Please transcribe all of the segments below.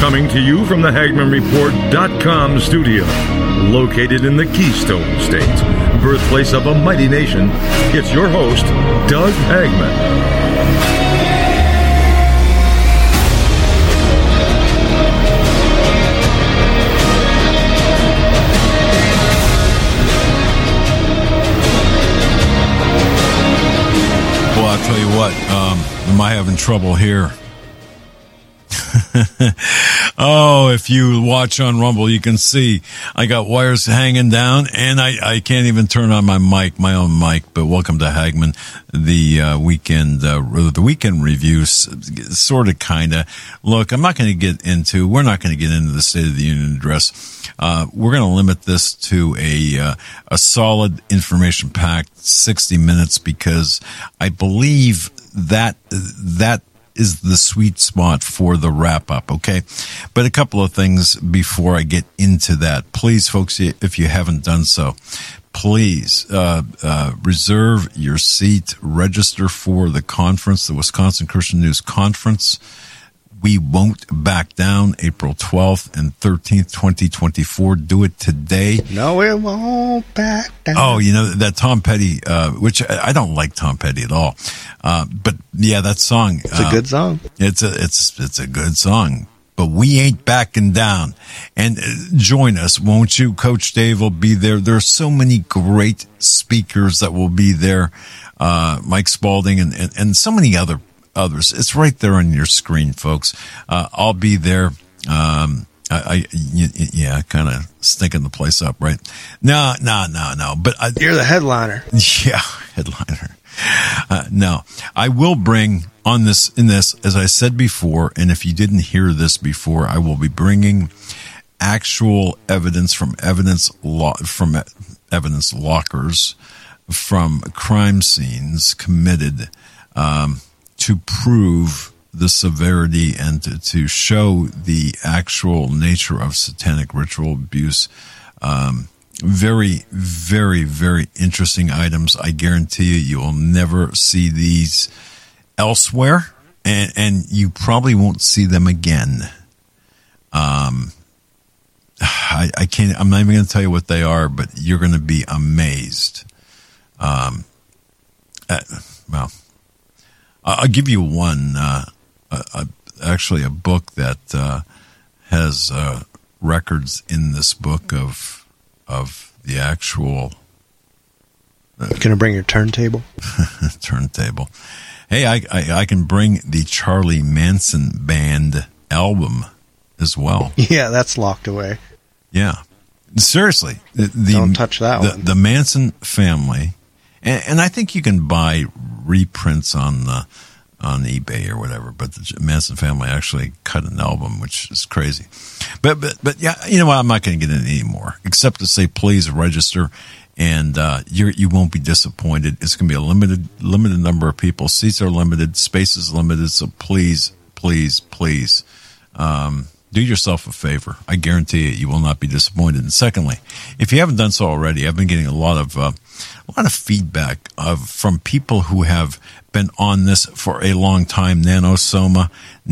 Coming to you from the HagmannReport.com studio, located in the Keystone State, birthplace of a mighty nation, it's your host, Doug Hagmann. Well, I'll tell you what, am I having trouble here? Oh, if you watch on Rumble, you can see I got wires hanging down, and I can't even turn on my mic, my own mic. But welcome to Hagmann, the weekend reviews, sort of, kind of. Look, we're not going to get into the State of the Union address. We're going to limit this to a solid, information-packed 60 minutes because I believe that is the sweet spot for the wrap-up, okay? But a couple of things before I get into that. Please, folks, if you haven't done so, please reserve your seat, register for the conference, the Wisconsin Christian News Conference. We won't back down, April 12th and 13th, 2024. Do it today. No, it won't back down. Oh, you know, that Tom Petty, which I don't like Tom Petty at all. But yeah, that song. It's a good song. It's a good song. But we ain't backing down. And join us, won't you? Coach Dave will be there. There are so many great speakers that will be there. Mike Spalding and so many others. It's right there on your screen, folks. I'll be there. Kind of stinking the place up, right? No. But you're the headliner. Yeah, headliner. No, I will bring in this, as I said before, and if you didn't hear this before, I will be bringing actual evidence from evidence lockers, from crime scenes committed, to prove the severity and to show the actual nature of satanic ritual abuse. Very, very, very interesting items. I guarantee you will never see these elsewhere, and you probably won't see them again. I can't, I'm not even going to tell you what they are, but you're going to be amazed. Well, I'll give you one, actually a book that has records in this book of the actual... Can I bring your turntable? Turntable. Hey, I can bring the Charlie Manson Band album as well. Yeah, that's locked away. Yeah. Seriously. Don't touch that one. The Manson family, and I think you can buy reprints on eBay or whatever, but the Manson family actually cut an album, which is crazy. But yeah, you know what? I'm not going to get into it anymore, except to say, please register, and you won't be disappointed. It's going to be a limited number of people. Seats are limited, space is limited, so please, do yourself a favor. I guarantee you will not be disappointed. And secondly, if you haven't done so already, I've been getting a lot of feedback from people who have been on this for a long time. Nanosoma.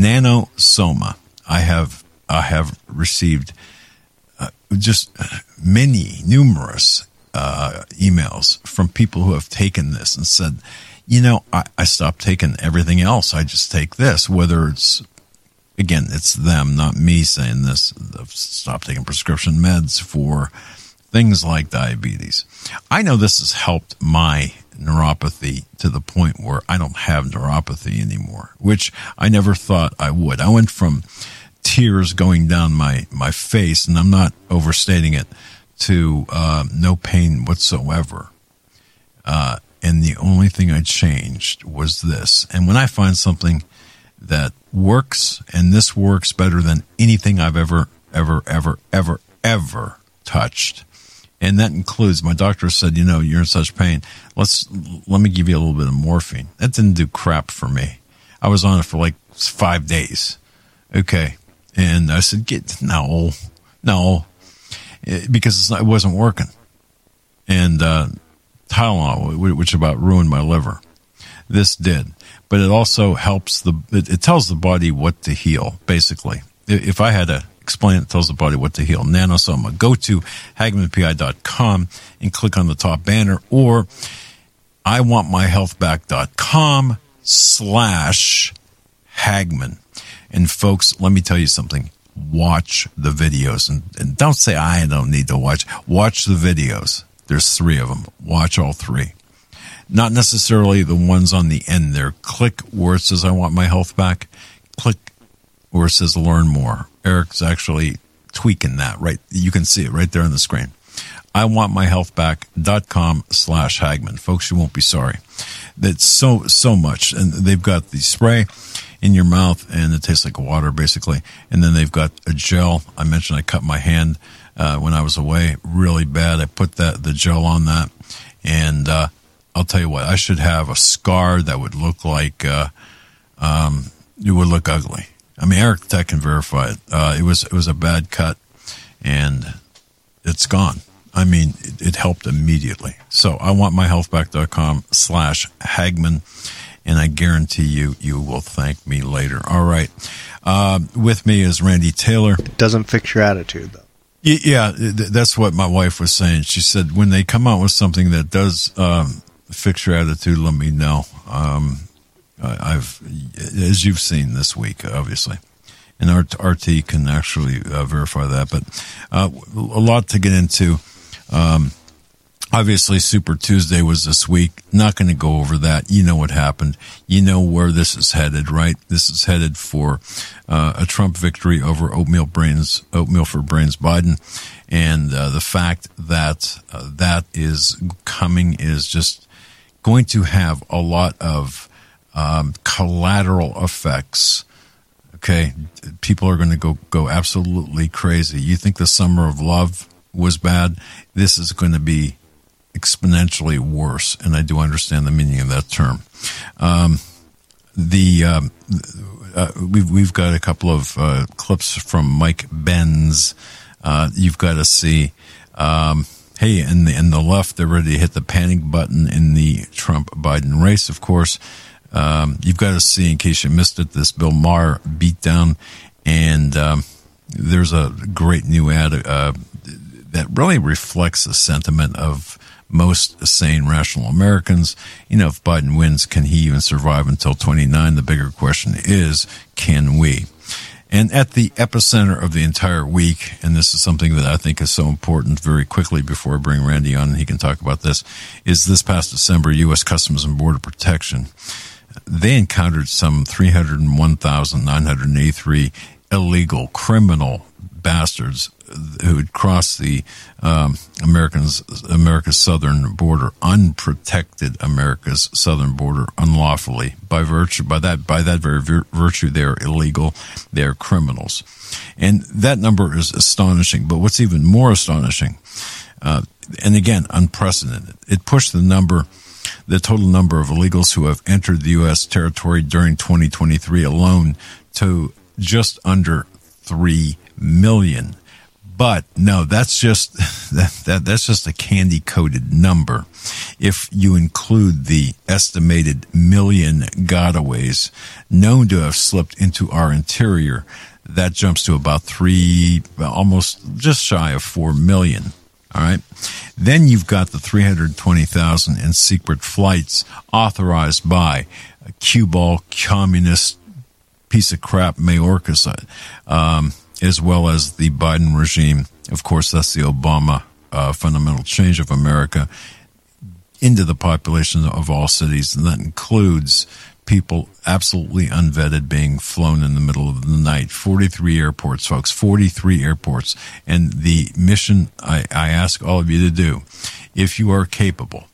I have received just numerous emails from people who have taken this and said, you know, I stopped taking everything else. I just take this, whether it's, again, it's them, not me saying this. I've stopped taking prescription meds for things like diabetes. I know this has helped my neuropathy to the point where I don't have neuropathy anymore, which I never thought I would. I went from tears going down my face, and I'm not overstating it, to no pain whatsoever. And the only thing I changed was this. And when I find something that works, and this works better than anything I've ever touched, and that includes, my doctor said, you know, you're in such pain, let me give you a little bit of morphine. That didn't do crap for me. I was on it for like 5 days. Okay. And I said, no, because it wasn't working. And Tylenol, which about ruined my liver. This did. But it also helps it tells the body what to heal, basically. if I had to explain it, tells the body what to heal. Nanosoma. Go to HagmannPI.com and click on the top banner, or iwantmyhealthback.com/Hagmann. And folks, let me tell you something. Watch the videos. And don't say, I don't need to watch. Watch the videos. There's 3 of them. Watch all 3. Not necessarily the ones on the end there. Click where it says, I want my health back. Click where it says, learn more. Eric's actually tweaking that, right? You can see it right there on the screen. iwantmyhealthback.com/Hagmann. Folks, you won't be sorry. That's so much. And they've got the spray in your mouth, and it tastes like water, basically. And then they've got a gel. I mentioned I cut my hand when I was away really bad. I put the gel on that, and I'll tell you what, I should have a scar that would look like it would look ugly. I mean, Eric Tech can verify it. It was a bad cut, and it's gone. I mean, it helped immediately. So iwantmyhealthback.com/Hagmann, and I guarantee you will thank me later. All right. With me is Randy Taylor. It doesn't fix your attitude, though. Yeah, that's what my wife was saying. She said, when they come out with something that does fix your attitude, let me know. I've, as you've seen this week, obviously, and RT can actually verify that. But a lot to get into. Obviously, Super Tuesday was this week. Not going to go over that. You know what happened. You know where this is headed, right? This is headed for a Trump victory over Oatmeal for Brains Biden, and the fact that that is coming is just going to have a lot of collateral effects. Okay, people are going to go absolutely crazy. You think the summer of love was bad? This is going to be exponentially worse, and I do understand the meaning of that term. We've got a couple of clips from Mike Benz. You've got to see. Hey, in the left, they're ready to hit the panic button in the Trump-Biden race, of course. You've got to see, in case you missed it, this Bill Maher beatdown, and there's a great new ad that really reflects the sentiment of most sane, rational Americans. You know, if Biden wins, can he even survive until 29? The bigger question is, can we? And at the epicenter of the entire week, and this is something that I think is so important very quickly before I bring Randy on and he can talk about this, is this past December, U.S. Customs and Border Protection. They encountered some 301,983 illegal criminal bastards who had crossed the America's southern border, unprotected America's southern border, unlawfully. By that very virtue, they're illegal. They're criminals, and that number is astonishing. But what's even more astonishing, and again unprecedented, it pushed the total number of illegals who have entered the U.S. territory during 2023 alone to just under 3 million. But no, that's just that's just a candy-coated number. If you include the estimated million gotaways known to have slipped into our interior, that jumps to about almost just shy of 4 million. All right. Then you've got the 320,000 in secret flights authorized by a Cubal communist piece of crap Mayorkas, as well as the Biden regime. Of course, that's the Obama fundamental change of America into the population of all cities. And that includes people absolutely unvetted being flown in the middle of the night. 43 airports, folks, 43 airports. And the mission I ask all of you to do, if you are capable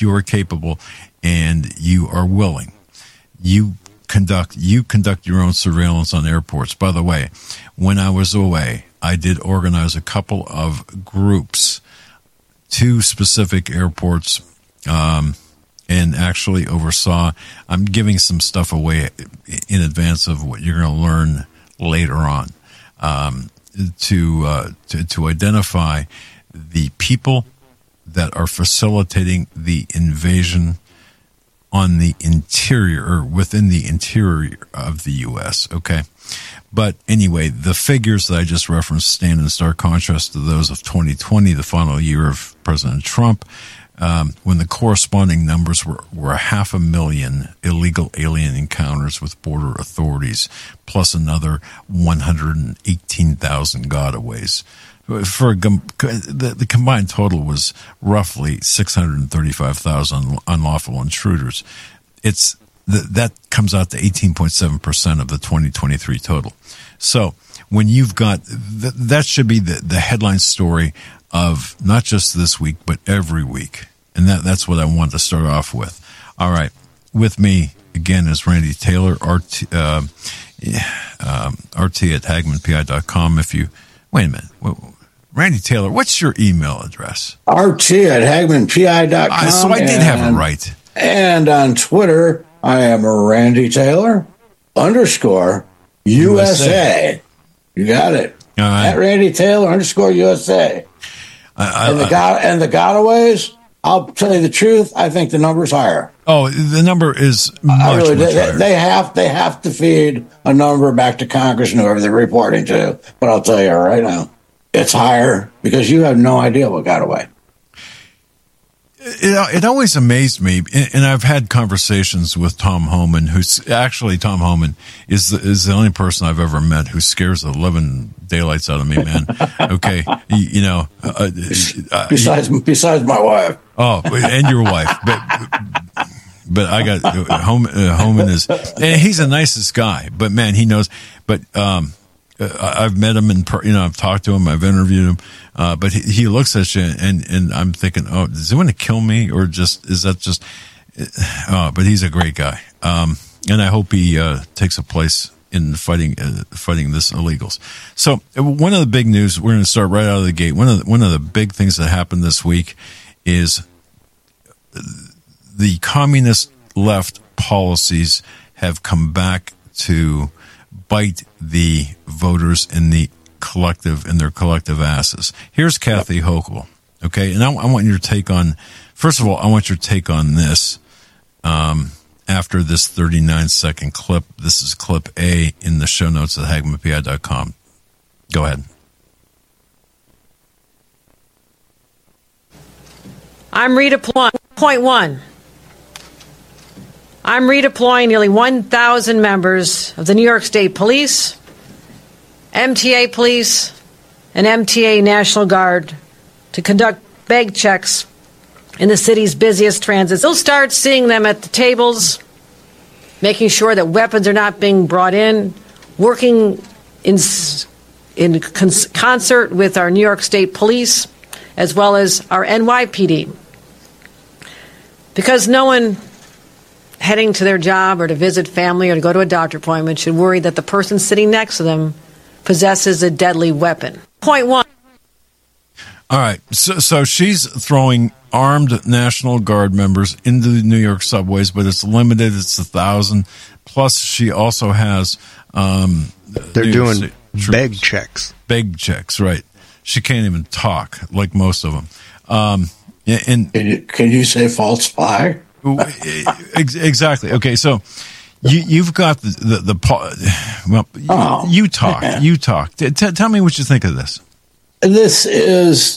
and you are willing, you conduct your own surveillance on airports. By the way, when I was away, I did organize a couple of groups to specific airports, and actually oversaw. I'm giving some stuff away in advance of what you're going to learn later on, to identify the people that are facilitating the invasion on the interior or within the interior of the U.S., okay? But anyway, the figures that I just referenced stand in stark contrast to those of 2020, the final year of President Trump, when the corresponding numbers were 500,000 illegal alien encounters with border authorities, plus another 118,000 gotaways. The combined total was roughly 635,000 unlawful intruders. That comes out to 18.7% of the 2023 total. So when you've got that should be the headline story of not just this week but every week, and that's what I want to start off with. All right, with me again is Randy Taylor, RT at HagmannPI.com. If you wait a minute. Randy Taylor, what's your email address? RT at HagmannPI.com. So I did have it right. And on Twitter, I am Randy Taylor _ USA. You got it. All right. At Randy Taylor _ USA. And the gotaways, I'll tell you the truth, I think the number's higher. Oh, the number is much higher. They have to feed a number back to Congress and whoever they're reporting to. But I'll tell you right now, it's higher because you have no idea what got away. It always amazed me, and I've had conversations with Tom Homan, Tom Homan is the only person I've ever met who scares the living daylights out of me, man. Okay, besides my wife. Oh, and your wife, but I got Homan is, and he's the nicest guy, but man, he knows. But I've met him I've talked to him, I've interviewed him, but he looks at you and I'm thinking, oh, does he want to kill me or but he's a great guy. And I hope he takes a place in fighting this illegals. So one of the big news, we're going to start right out of the gate. One of the big things that happened this week is the communist left policies have come back to bite the voters in their collective asses. Here's Kathy Hochul, okay? And I want your take on, first of all, I want your take on this after this 39-second clip. This is clip A in the show notes at HagmannPI.com. Go ahead. I'm redeploying. Point one. I'm redeploying nearly 1,000 members of the New York State Police, MTA Police, and MTA National Guard to conduct bag checks in the city's busiest transits. They'll start seeing them at the tables, making sure that weapons are not being brought in, working in concert with our New York State Police as well as our NYPD. Because no one heading to their job or to visit family or to go to a doctor appointment should worry that the person sitting next to them possesses a deadly weapon. Point one. All right. So she's throwing armed National Guard members into the New York subways, but it's limited. It's 1,000. Plus, she also has... they're doing bag checks. Bag checks, right. She can't even talk like most of them. Can you say false flag? Exactly. Okay, so you've got you talk. Tell me what you think of this. This is,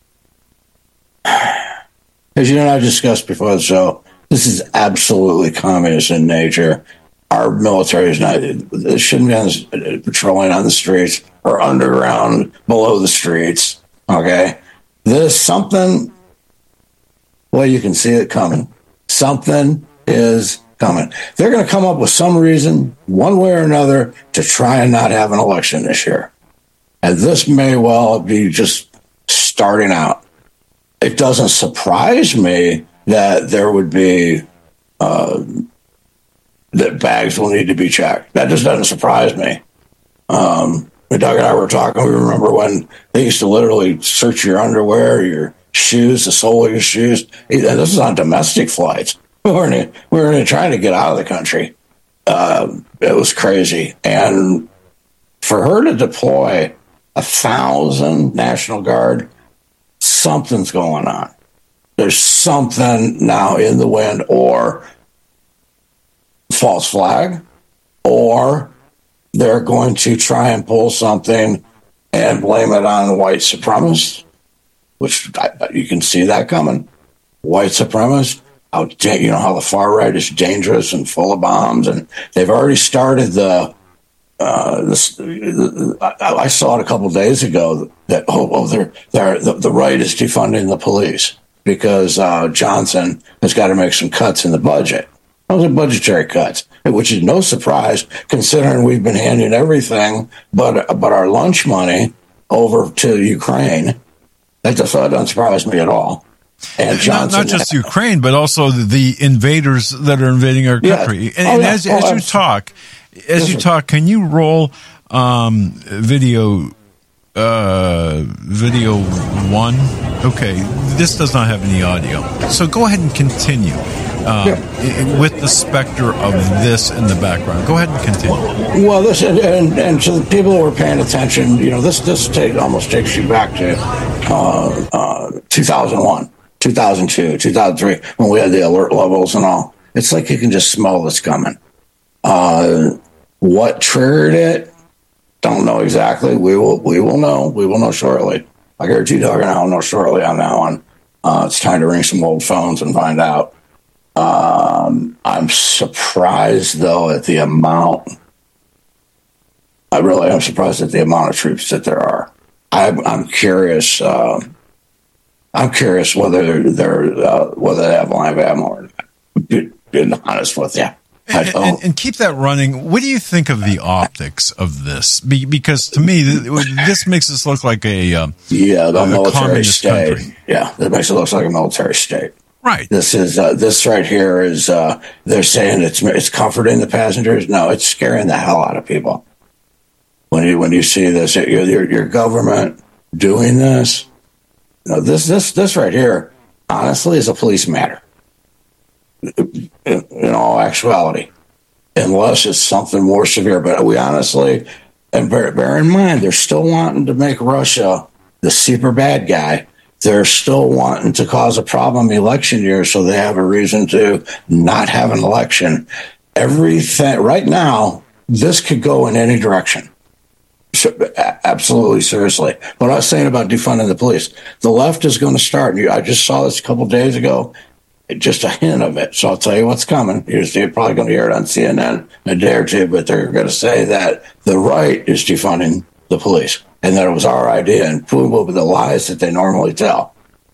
as you and I discussed before the show, this is absolutely communist in nature. Our military is not, it shouldn't be patrolling on the streets or underground below the streets. Okay, there's something. Well, you can see it coming. Something is coming. They're going to come up with some reason, one way or another, to try and not have an election this year. And this may well be just starting out. It doesn't surprise me that there would be, that bags will need to be checked. That just doesn't surprise me. Doug and I were talking, we remember when they used to literally search your underwear, your shoes, the sole of your shoes. This is on domestic flights. We weren't trying to get out of the country. It was crazy. And for her to deploy 1,000 National Guard, something's going on. There's something now in the wind, or false flag, or they're going to try and pull something and blame it on white supremacists, which you can see that coming. White supremacists, how the far right is dangerous and full of bombs, and they've already started I saw it a couple of days ago that the right is defunding the police because Johnson has got to make some cuts in the budget. Those are budgetary cuts, which is no surprise considering we've been handing everything but our lunch money over to Ukraine. That doesn't surprise me at all. And Johnson, not just Ukraine, but also the invaders that are invading our country. Yeah. As you talk, can you roll video one? Okay, this does not have any audio, so go ahead and continue with the specter of this in the background. Go ahead and continue. Well, this and to the people who are paying attention, this almost takes you back to 2001, 2002, 2003 when we had the alert levels and all. It's like you can just smell this coming. What triggered it? Don't know exactly. We will know. We will know shortly. I guarantee you, Doug, and I'll know shortly on that one. It's time to ring some old phones and find out. I'm surprised, though, at the amount. I really am surprised at the amount of troops that there are. I'm curious. I'm curious whether they have live ammo or not. Being honest with you. And keep that running. What do you think of the optics of this? Because to me, this makes us look like a military state. Country. Yeah, it makes it look like a military state. Right. This right here is they're saying it's comforting the passengers. No, it's scaring the hell out of people. When you see this, your government doing this. No, this right here, honestly, is a police matter. In all actuality, unless it's something more severe. But we honestly, and bear in mind, they're still wanting to make Russia the super bad guy. They're still wanting to cause a problem election year so they have a reason to not have an election. Everything right now, this could go in any direction. Absolutely, seriously. What I was saying about defunding the police, the left is going to start. I just saw this a couple of days ago. Just a hint of it. So I'll tell you what's coming. You're probably going to hear it on CNN in a day or two, but they're going to say that the right is defunding the police and that it was our idea and prove over the lies that they normally tell.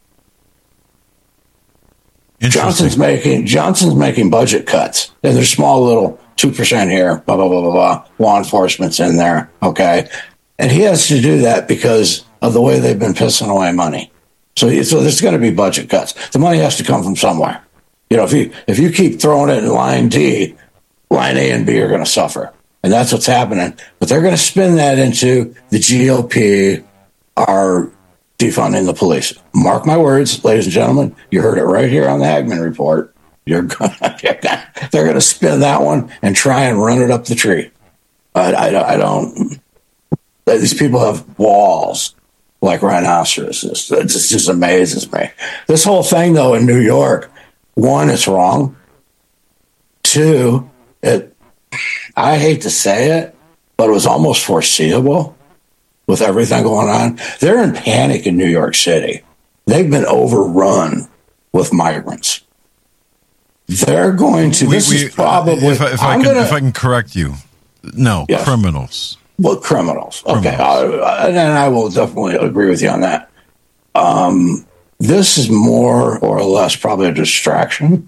Johnson's making budget cuts. And they're small little 2% here, blah, blah, blah, blah, blah. Law enforcement's in there. Okay. And he has to do that because of the way they've been pissing away money. So there's going to be budget cuts. The money has to come from somewhere. If you keep throwing it in line D, line A and B are going to suffer. And that's what's happening. But they're going to spin that into the GOP are defunding the police. Mark my words, ladies and gentlemen. You heard it right here on the Hagman Report. They're going to spin that one and try and run it up the tree. I don't. These people have walls like rhinoceroses. It just amazes me. This whole thing, though, in New York, one, it's wrong. Two, I hate to say it, but it was almost foreseeable with everything going on. They're in panic in New York City. They've been overrun with migrants. They're going to. This is probably. If I can correct you, no, yes. Criminals. Well, criminals. Okay, and I will definitely agree with you on that. This is more or less probably a distraction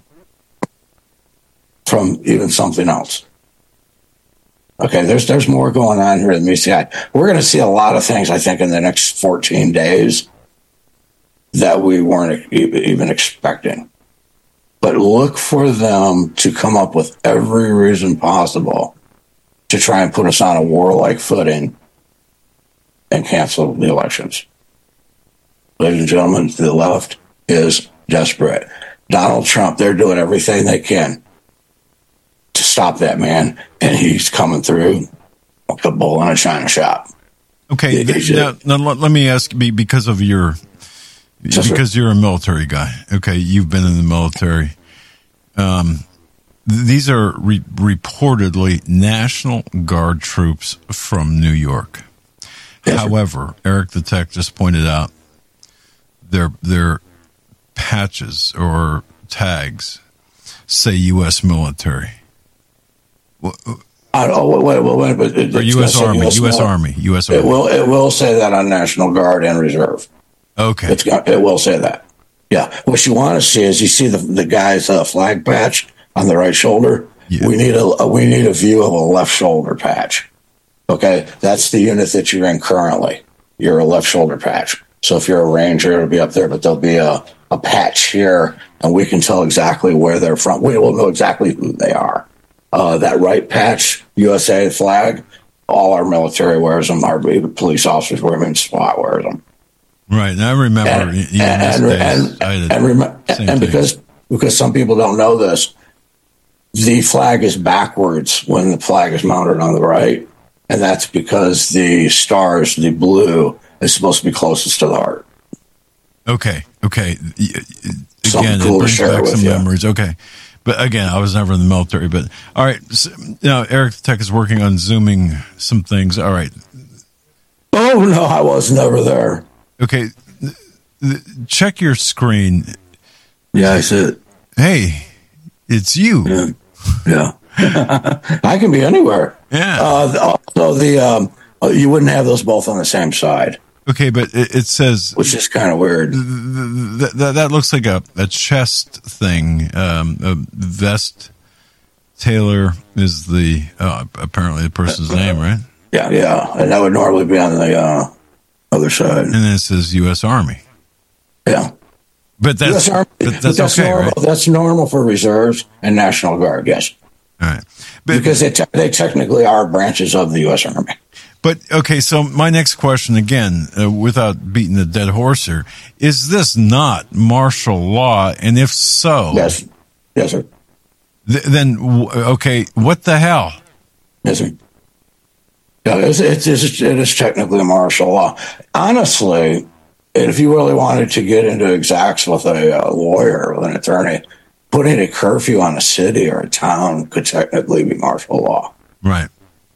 from even something else. Okay, there's more going on here than meets the eye. We're going to see a lot of things, I think, in the next 14 days that we weren't even expecting. But look for them to come up with every reason possible to try and put us on a warlike footing and cancel the elections. Ladies and gentlemen, the left is desperate. Donald Trump, they're doing everything they can to stop that man, and he's coming through like a bull in a china shop. Okay, now let me ask, because you're a military guy. Okay, you've been in the military. these are reportedly National Guard troops from New York. Yes, however, Eric the Tech just pointed out their patches or tags say U.S. military. Wait, or U.S. Army, U.S. Army, U.S. Army. It will say that on National Guard and Reserve. Okay. It will say that. Yeah. What you want to see is you see the guy's flag patch on the right shoulder. Yeah. We need a view of a left shoulder patch. Okay, that's the unit that you're in currently. You're a left shoulder patch. So if you're a Ranger, it'll be up there, but there'll be a patch here, and we can tell exactly where they're from. We will know exactly who they are. That right patch, USA flag, all our military wears them. Our police officers wear them, and SWAT wears them. Right, and I remember. And because some people don't know this, the flag is backwards when the flag is mounted on the right. And that's because the stars, the blue, is supposed to be closest to the heart. Okay. Again, it brings back some memories. Okay. But again, I was never in the military. But all right. So, now, Eric the Tech is working on zooming some things. All right. Oh, no, I was never there. Okay. Check your screen. Yeah, I see it. Hey, it's you. Yeah. I can be anywhere. Yeah. You wouldn't have those both on the same side. Okay, but it says, which is kind of weird. That looks like a chest thing. A vest. Taylor is the apparently the person's name, right? Yeah, and that would normally be on the other side. And then it says U.S. Army. Yeah. But that's okay, normal, right? That's normal for reserves and National Guard, yes. All right. Because they technically are branches of the U.S. Army. But, okay, so my next question, again, without beating the dead horse here, is this not martial law? And if so... Yes. Yes, sir. Then, okay, what the hell? Yes, sir. Yeah, it is technically a martial law. Honestly, if you really wanted to get into exacts with a lawyer, with an attorney, putting a curfew on a city or a town could technically be martial law. Right.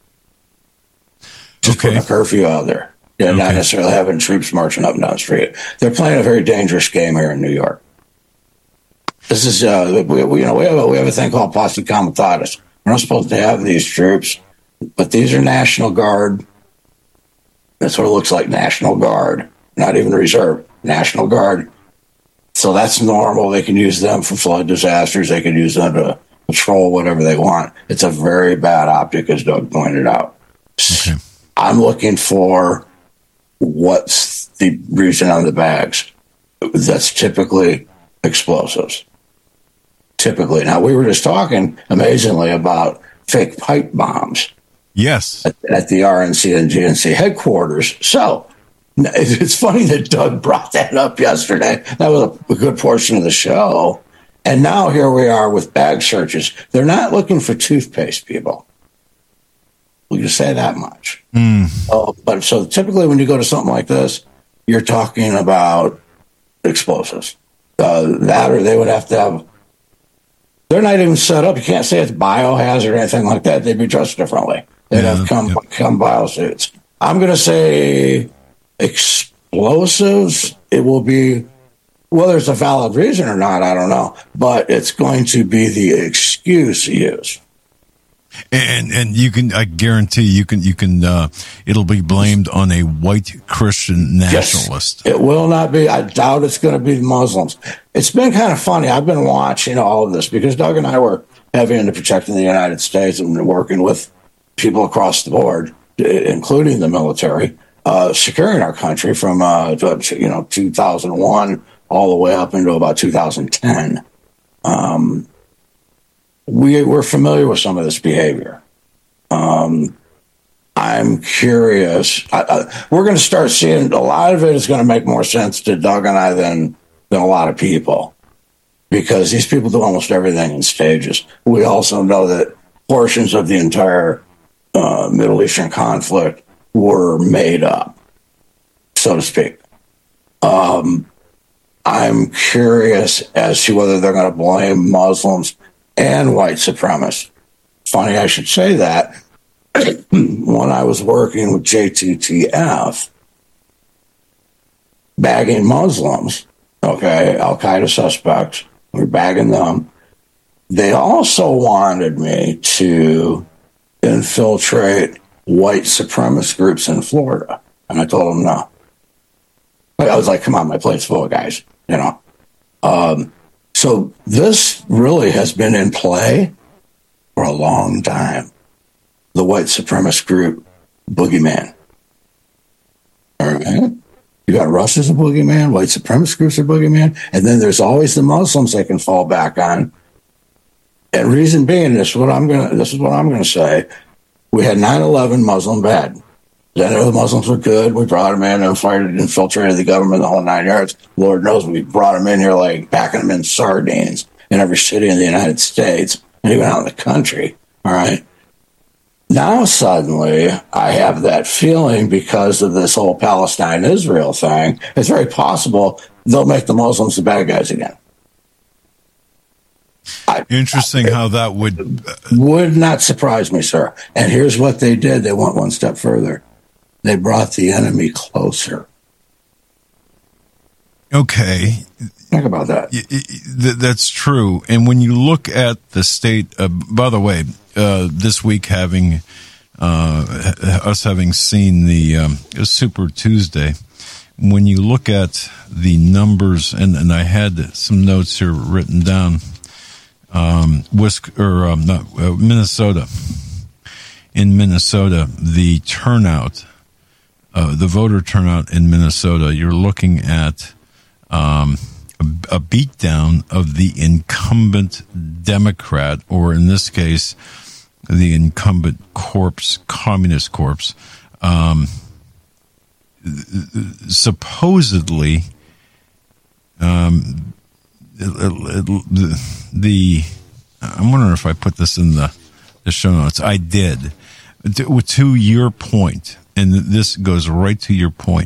Just putting a curfew out there. Not necessarily having troops marching up and down the street. They're playing a very dangerous game here in New York. This is, we have a thing called posse comitatus. We're not supposed to have these troops, but these are National Guard. That's what it looks like, National Guard. Not even Reserve, National Guard. So that's normal. They can use them for flood disasters. They can use them to patrol whatever they want. It's a very bad optic, as Doug pointed out. Okay. I'm looking for what's the reason on the bags. That's typically explosives. Typically. Now, we were just talking, amazingly, about fake pipe bombs. Yes. At the RNC and GNC headquarters. So, it's funny that Doug brought that up yesterday. That was a good portion of the show. And now here we are with bag searches. They're not looking for toothpaste, people. We can say that much. But so typically when you go to something like this, you're talking about explosives. That or they would have to have... They're not even set up. You can't say it's biohazard or anything like that. They'd be dressed differently. They'd have come biosuits. I'm going to say... explosives, it will be, whether it's a valid reason or not, I don't know, but it's going to be the excuse used. And you can, I guarantee you can, it'll be blamed on a white Christian nationalist. Yes, it will not be. I doubt it's going to be Muslims. It's been kind of funny. I've been watching all of this because Doug and I were heavy into protecting the United States and working with people across the board, including the military. Securing our country from 2001 all the way up into about 2010. We're familiar with some of this behavior. I'm curious. We're going to start seeing a lot of it is going to make more sense to Doug and I than a lot of people, because these people do almost everything in stages. We also know that portions of the entire Middle Eastern conflict were made up, so to speak. I'm curious as to whether they're going to blame Muslims and white supremacists. Funny I should say that. When I was working with JTTF, bagging Muslims, okay, Al-Qaeda suspects, we were bagging them. They also wanted me to infiltrate white supremacist groups in Florida. And I told them no. I was like, come on, my plate's full of guys, you know. So this really has been in play for a long time. The white supremacist group, boogeyman. All right. You got Russ as a boogeyman, white supremacist groups are boogeyman, and then there's always the Muslims they can fall back on. And reason being, this is what I'm gonna say. We had 9/11 Muslim bad. Then the Muslims were good. We brought them in and infiltrated the government, the whole 9 yards. Lord knows we brought them in here like packing them in sardines in every city in the United States and even out in the country. All right. Now suddenly I have that feeling because of this whole Palestine-Israel thing. It's very possible they'll make the Muslims the bad guys again. Interesting how that would not surprise me, sir. And here's what they did. They went one step further. They brought the enemy closer. Okay. Think about that. That's true. And when you look at the state, by the way, this week having seen the Super Tuesday, when you look at the numbers, and I had some notes here written down, Minnesota. In Minnesota, the turnout, the voter turnout in Minnesota, you're looking at a beatdown of the incumbent Democrat, or in this case, the incumbent communist corpse. Supposedly, I'm wondering if I put this in the show notes. I did. To your point, and this goes right to your point.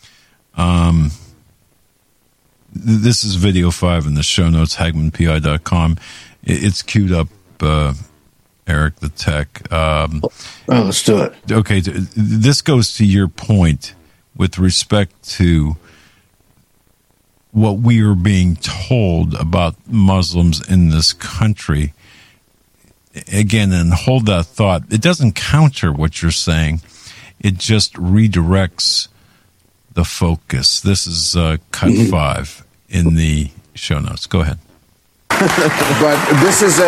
This is video 5 in the show notes, HagmannPI.com. It's queued up, Eric, the tech. Let's do it. Okay, this goes to your point with respect to what we are being told about Muslims in this country. Again, and hold that thought. It doesn't counter what you're saying. It just redirects the focus. This is cut 5 in the show notes. Go ahead. But this is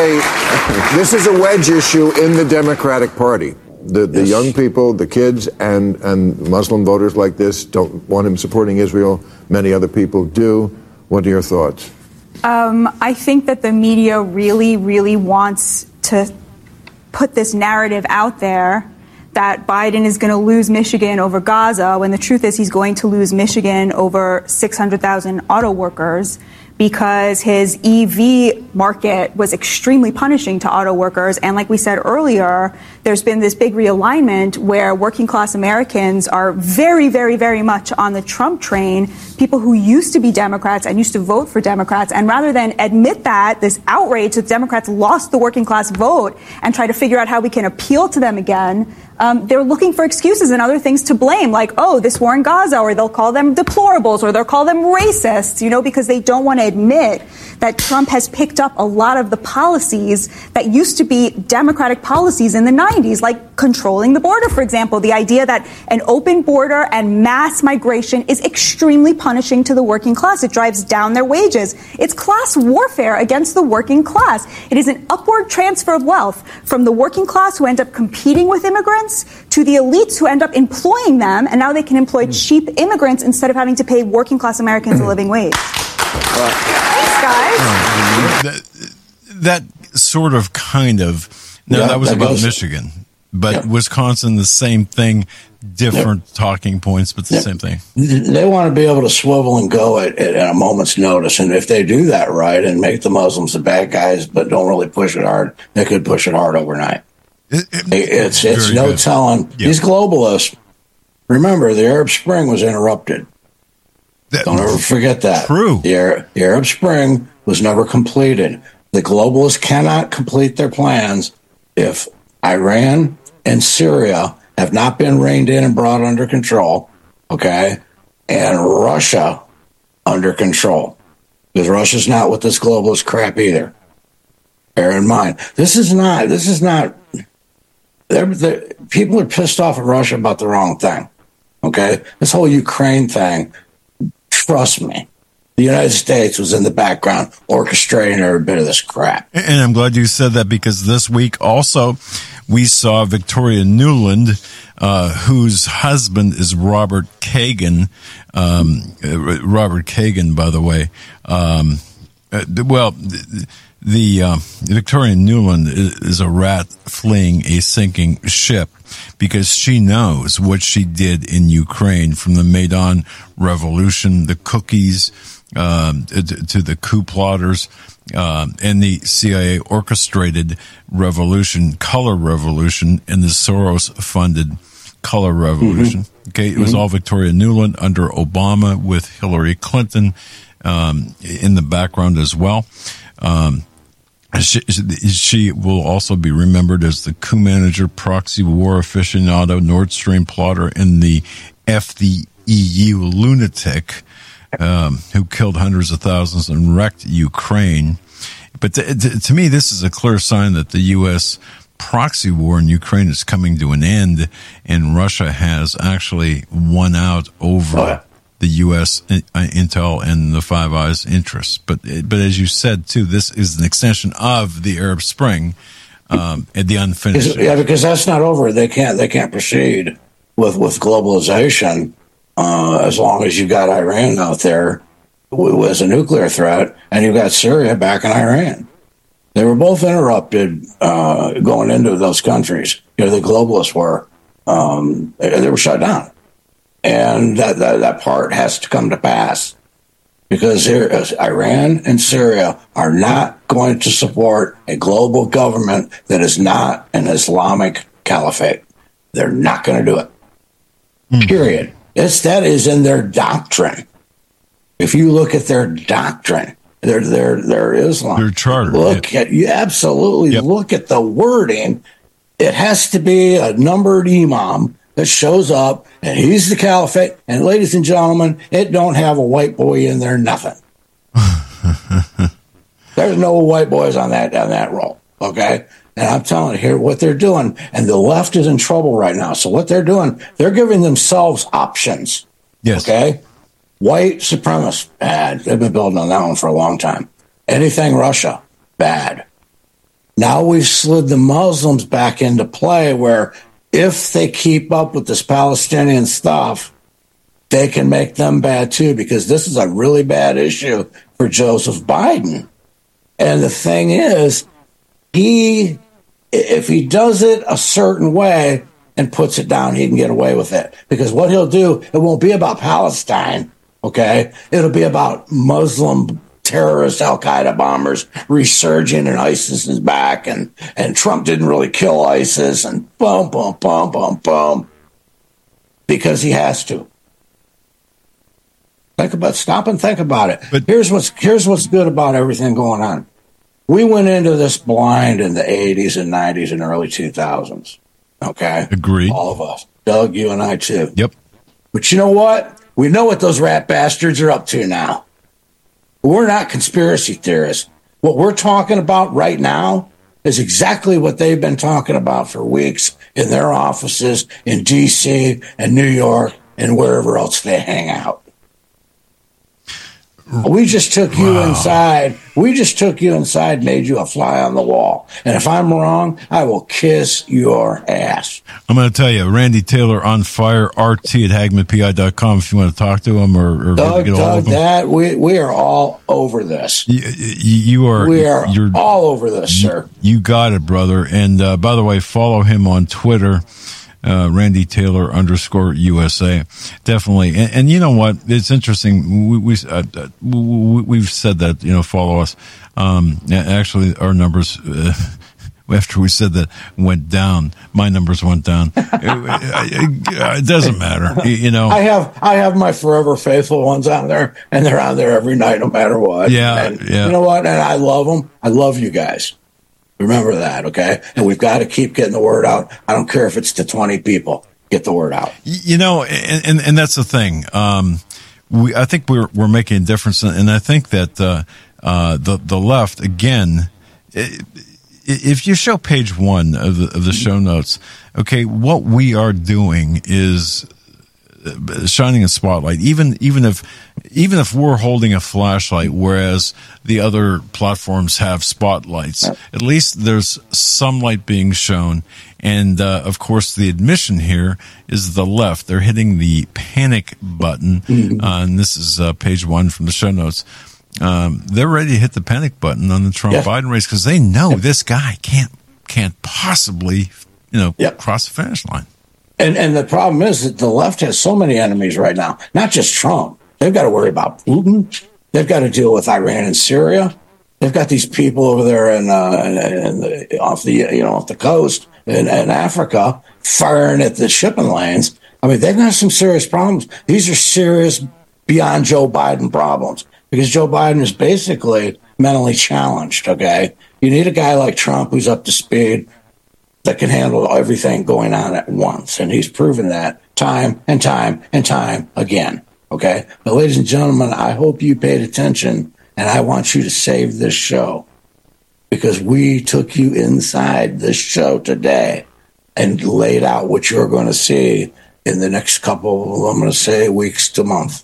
a wedge issue in the Democratic Party. The young people, the kids, and Muslim voters like this don't want him supporting Israel. Many other people do. What are your thoughts? I think that the media really, really wants to put this narrative out there that Biden is going to lose Michigan over Gaza, when the truth is he's going to lose Michigan over 600,000 auto workers, because his EV market was extremely punishing to auto workers. And like we said earlier, there's been this big realignment where working class Americans are very, very, very much on the Trump train, people who used to be Democrats and used to vote for Democrats. And rather than admit that, this outrage that Democrats lost the working class vote and try to figure out how we can appeal to them again, they're looking for excuses and other things to blame, like, oh, this war in Gaza, or they'll call them deplorables, or they'll call them racists, because they don't want to admit that Trump has picked up a lot of the policies that used to be Democratic policies in the 90s, like controlling the border, for example. The idea that an open border and mass migration is extremely punishing to the working class. It drives down their wages. It's class warfare against the working class. It is an upward transfer of wealth from the working class, who end up competing with immigrants, to the elites who end up employing them, and now they can employ cheap immigrants instead of having to pay working class Americans a living wage. Thanks, guys. That sort of kind of. No, that was about Michigan. But Wisconsin, the same thing, different talking points, but the same thing. They want to be able to swivel and go at a moment's notice. And if they do that right and make the Muslims the bad guys, but don't really push it hard, they could push it hard overnight. It's no telling. Yep. These globalists, remember, the Arab Spring was interrupted. Don't ever forget that. True. The Arab Spring was never completed. The globalists cannot complete their plans if Iran and Syria have not been reined in and brought under control, okay, and Russia under control. Because Russia's not with this globalist crap either. Bear in mind, this is not, people are pissed off at Russia about the wrong thing, okay? This whole Ukraine thing, trust me, the United States was in the background orchestrating every bit of this crap. And I'm glad you said that, because this week also we saw Victoria Nuland, whose husband is Robert Kagan. Robert Kagan, by the way. Victoria Nuland is a rat fleeing a sinking ship, because she knows what she did in Ukraine, from the Maidan Revolution, the cookies, to the coup plotters, and the CIA orchestrated revolution, color revolution, and the Soros-funded color revolution. Mm-hmm. Okay, it was all Victoria Nuland under Obama, with Hillary Clinton in the background as well. She will also be remembered as the coup manager, proxy war aficionado, Nord Stream plotter, and the EU lunatic who killed hundreds of thousands and wrecked Ukraine. But to me, this is a clear sign that the U.S. proxy war in Ukraine is coming to an end, and Russia has actually won out over the U.S. intel and the Five Eyes interests. But as you said too, this is an extension of the Arab Spring, and the unfinished. Yeah, because that's not over. They can't proceed with globalization as long as you've got Iran out there as a nuclear threat, and you've got Syria back in Iran. They were both interrupted going into those countries. The globalists were. They were shut down. And that part has to come to pass, because Iran and Syria are not going to support a global government that is not an Islamic caliphate. They're not going to do it. Period. That is in their doctrine. If you look at their doctrine, their Islam, their charter, look at the wording. It has to be a numbered imam that shows up, and he's the caliphate. And ladies and gentlemen, it don't have a white boy in there, nothing. There's no white boys on that roll, okay? And I'm telling you here what they're doing, and the left is in trouble right now. So what they're doing, they're giving themselves options. Yes. Okay? White supremacists, bad. They've been building on that one for a long time. Anything Russia, bad. Now we've slid the Muslims back into play, where if they keep up with this Palestinian stuff, they can make them bad too, because this is a really bad issue for Joseph Biden. And the thing is, if he does it a certain way and puts it down, he can get away with it. Because what he'll do, it won't be about Palestine, okay? It'll be about Muslim terrorist Al-Qaeda bombers resurging, and ISIS is back, and Trump didn't really kill ISIS, and boom, boom, boom, boom, boom, because he has to. Stop and think about it. But here's what's good about everything going on. We went into this blind in the 80s and 90s and early 2000s. Okay? Agreed. All of us. Doug, you and I too. Yep. But you know what? We know what those rat bastards are up to now. We're not conspiracy theorists. What we're talking about right now is exactly what they've been talking about for weeks in their offices in D.C. and New York and wherever else they hang out. We just took you inside. We just took you inside, made you a fly on the wall. And if I'm wrong, I will kiss your ass. I'm going to tell you, Randy Taylor on fire, RT@HagmannPI.com if you want to talk to him or Doug, get a hold of him. We are all over this. We are all over this, sir. You got it, brother. And by the way, follow him on Twitter. Randy Taylor _USA. Definitely. And you know what? It's interesting. We've said that, follow us. Actually, our numbers, after we said that went down, my numbers went down. It doesn't matter, I have my forever faithful ones on there, and they're on there every night, no matter what. Yeah, and you know what? And I love them. I love you guys. Remember that, okay? And we've got to keep getting the word out. I don't care if it's to 20 people. Get the word out. And that's the thing. I think we're making a difference, and I think that the left again. If you show page 1 of the show notes, okay, what we are doing is shining a spotlight. Even if we're holding a flashlight, whereas the other platforms have spotlights, at least there's some light being shown. And of course, the admission here is the left. They're hitting the panic button, and this is page 1 from the show notes. They're ready to hit the panic button on the Trump-Biden race because they know this guy can't possibly, cross the finish line. And the problem is that the left has so many enemies right now. Not just Trump. They've got to worry about Putin. They've got to deal with Iran and Syria. They've got these people over there off the coast in Africa firing at the shipping lanes. I mean, they've got some serious problems. These are serious beyond Joe Biden problems. Because Joe Biden is basically mentally challenged, okay? You need a guy like Trump who's up to speed that can handle everything going on at once. And he's proven that time and time and time again, okay? But ladies and gentlemen, I hope you paid attention, and I want you to save this show because we took you inside this show today and laid out what you're going to see in the next couple, I'm going to say, weeks to month.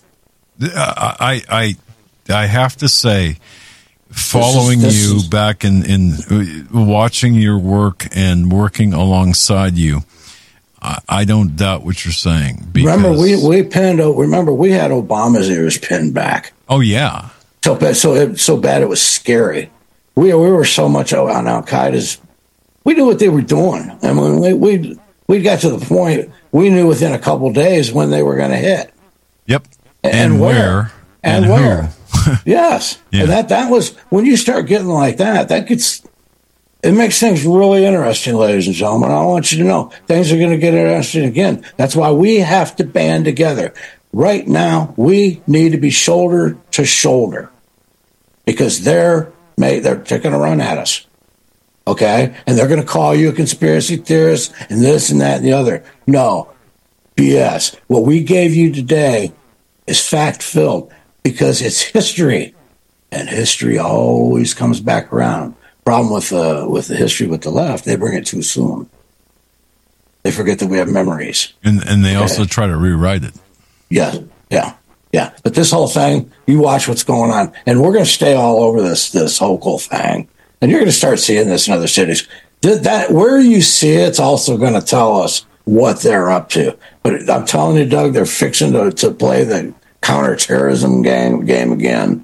I have to say, following you back in watching your work and working alongside you, I don't doubt what you're saying. Remember, we had Obama's ears pinned back. Oh yeah, so bad it was scary. We were so much on Al Qaeda's. We knew what they were doing. I mean, we got to the point we knew within a couple days when they were going to hit. Yep, and where and where. Yes. Yeah. And that was when you start getting like that it makes things really interesting, ladies and gentlemen. I want you to know things are going to get interesting again. That's why we have to band together. Right now, we need to be shoulder to shoulder because they're taking a run at us. Okay? And they're going to call you a conspiracy theorist and this and that and the other. No. BS. What we gave you today is fact-filled. Because it's history, and history always comes back around. Problem with the history with the left, they bring it too soon. They forget that we have memories, and they also try to rewrite it. Yeah. But this whole thing, you watch what's going on, and we're going to stay all over this whole thing, and you're going to start seeing this in other cities. That where you see it's also going to tell us what they're up to. But I'm telling you, Doug, they're fixing to play the counterterrorism game again.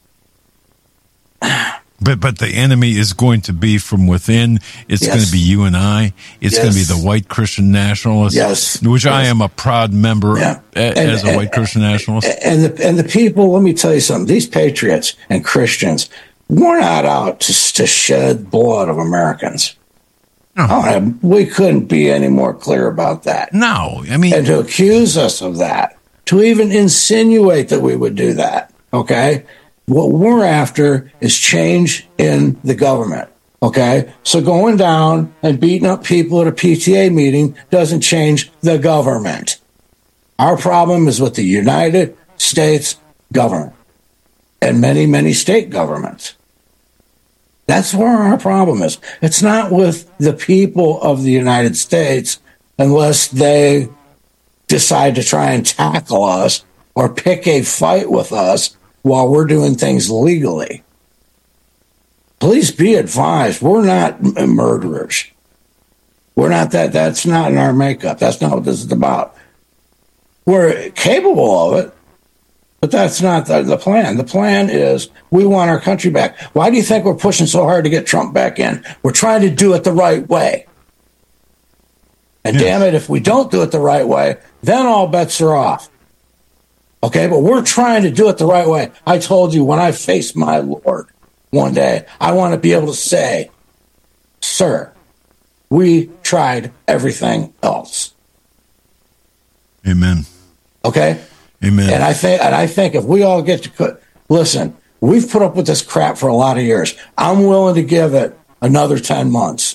But the enemy is going to be from within. It's going to be you and I. It's going to be the white Christian nationalists, which I am a proud member as a white Christian nationalist. And the people, let me tell you something, these patriots and Christians, we're not out to shed blood of Americans. No. We couldn't be any more clear about that. No, I mean... And to accuse us of that, to even insinuate that we would do that, okay? What we're after is change in the government, okay? So going down and beating up people at a PTA meeting doesn't change the government. Our problem is with the United States government and many, many state governments. That's where our problem is. It's not with the people of the United States unless they decide to try and tackle us or pick a fight with us while we're doing things legally. Please be advised, we're not murderers. We're not that. That's not in our makeup. That's not what this is about. We're capable of it, but that's not the plan. The plan is we want our country back. Why do you think we're pushing so hard to get Trump back in? We're trying to do it the right way. And damn it, if we don't do it the right way, then all bets are off. Okay, but we're trying to do it the right way. I told you when I face my Lord one day, I want to be able to say, sir. We tried everything else. Amen. Okay? Amen. And I think if we all get to listen, we've put up with this crap for a lot of years. I'm willing to give it another 10 months.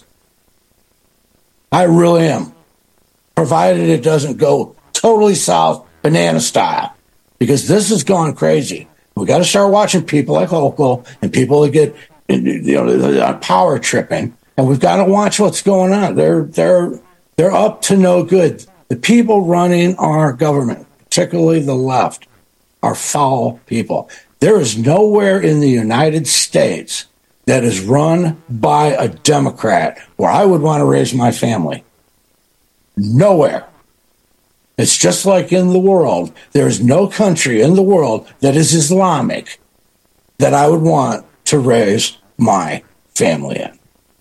I really am. Provided it doesn't go totally south, banana style. Because this has gone crazy. We got to start watching people like Hochul and people that get, power tripping. And we've got to watch what's going on. They're up to no good. The people running our government, particularly the left, are foul people. There is nowhere in the United States that is run by a Democrat where I would want to raise my family. Nowhere. It's just like in the world. There is no country in the world that is Islamic that I would want to raise my family in.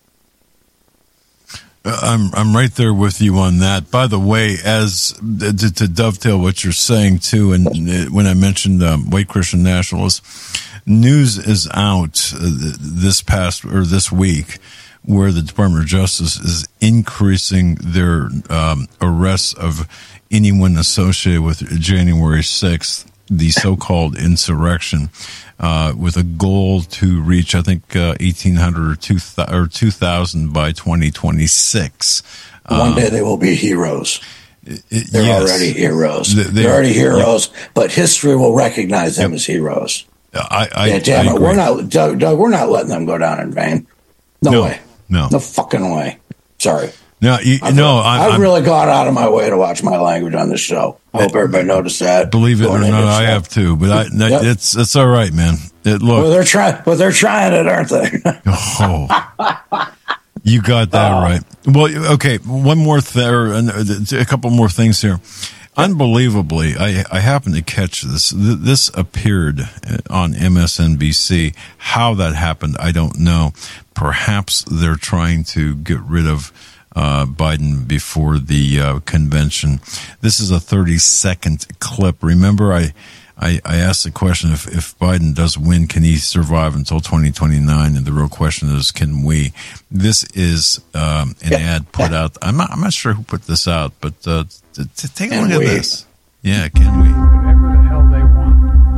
I'm right there with you on that. By the way, as to dovetail what you're saying too, and when I mentioned white Christian nationalists, news is out this week where the Department of Justice is increasing their arrests of anyone associated with January 6th, the so-called insurrection, with a goal to reach, I think, 1,800 or 2,000 by 2026. One day they will be heroes. They're yes. already heroes. They're already heroes, but history will recognize them as heroes. Damn it. We're not, Doug, we're not letting them go down in vain. No way. No fucking way. Sorry. I've really gone out of my way to watch my language on this show. I hope everybody noticed that. Believe it or not, I have too. But it's all right, man. Well, they're trying it, aren't they? Oh, you got that right. Well, okay. One more a couple more things here. Unbelievably, I happened to catch this. This appeared on MSNBC. How that happened, I don't know. Perhaps they're trying to get rid of Biden before the convention. This is a 30-second clip. Remember, I asked the question, if Biden does win, can he survive until 2029? And the real question is, can we? This is an ad put out. I'm not sure who put this out, but take a look at this. Yeah, can we? Whatever the hell they want.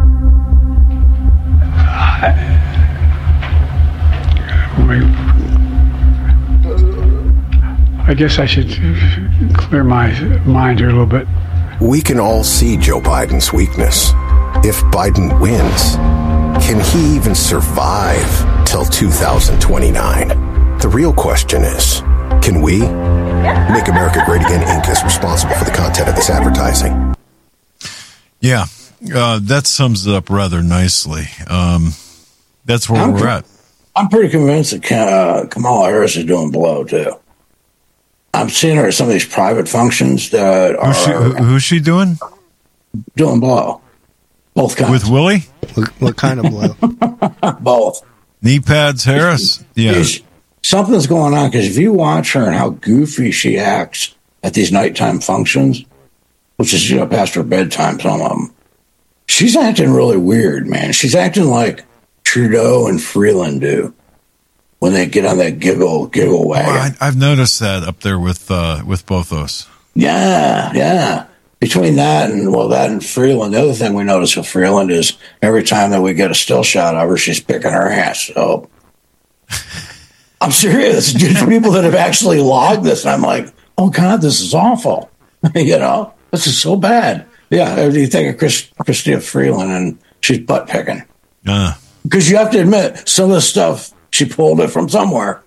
I guess I should clear my mind here a little bit. We can all see Joe Biden's weakness. If Biden wins, can he even survive till 2029? The real question is, can we? Make America Great Again Inc. is responsible for the content of this advertising. Yeah, that sums it up rather nicely. That's where we're at. I'm pretty convinced that Kamala Harris is doing blow, too. I'm seeing her at some of these private functions that are... Who's she doing? Doing blow. Both kinds. With Willie? What kind of blow? Both. Knee pads, Harris? Yeah. Something's going on, because if you watch her and how goofy she acts at these nighttime functions, which is, past her bedtime, some of them, she's acting really weird, man. She's acting like Trudeau and Freeland do when they get on that giggle wagon. Well, I've noticed that up there with both those. Yeah. Between that and Freeland, the other thing we notice with Freeland is every time that we get a still shot of her, she's picking her ass. So I'm serious. There's people that have actually logged this, and I'm like, oh God, this is awful. This is so bad. Yeah, you think of Chrystia Freeland, and she's butt picking. Because you have to admit, some of the stuff, she pulled it from somewhere.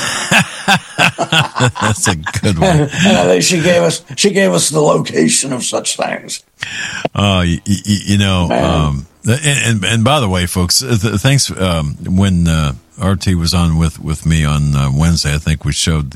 That's a good one. And I think she gave us the location of such things. And by the way, folks, thanks. When RT was on with me on Wednesday, I think we showed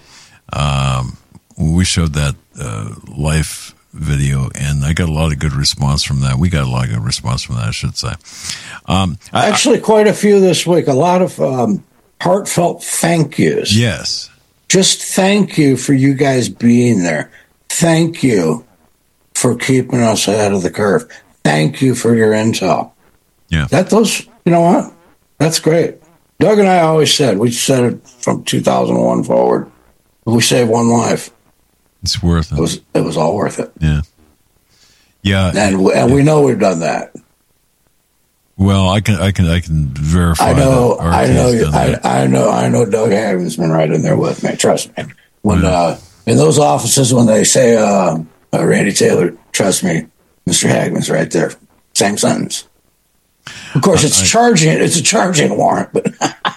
that life video, and I got a lot of good response from that. We got a lot of good response from that, I should say. Actually, quite a few this week. A lot of heartfelt thank yous. Yes. Just thank you for you guys being there. Thank you for keeping us ahead of the curve. Thank you for your intel. Yeah. You know what? That's great. Doug and I always said, we said it from 2001 forward, if we save one life, it's worth it. It was all worth it. Yeah. Yeah. And we know we've done that. Well, I can verify. I know Doug Hagman's been right in there with me. Trust me. When in those offices, when they say, Randy Taylor, trust me, Mr. Hagman's right there. Same sentence. Of course, it's a charging warrant, but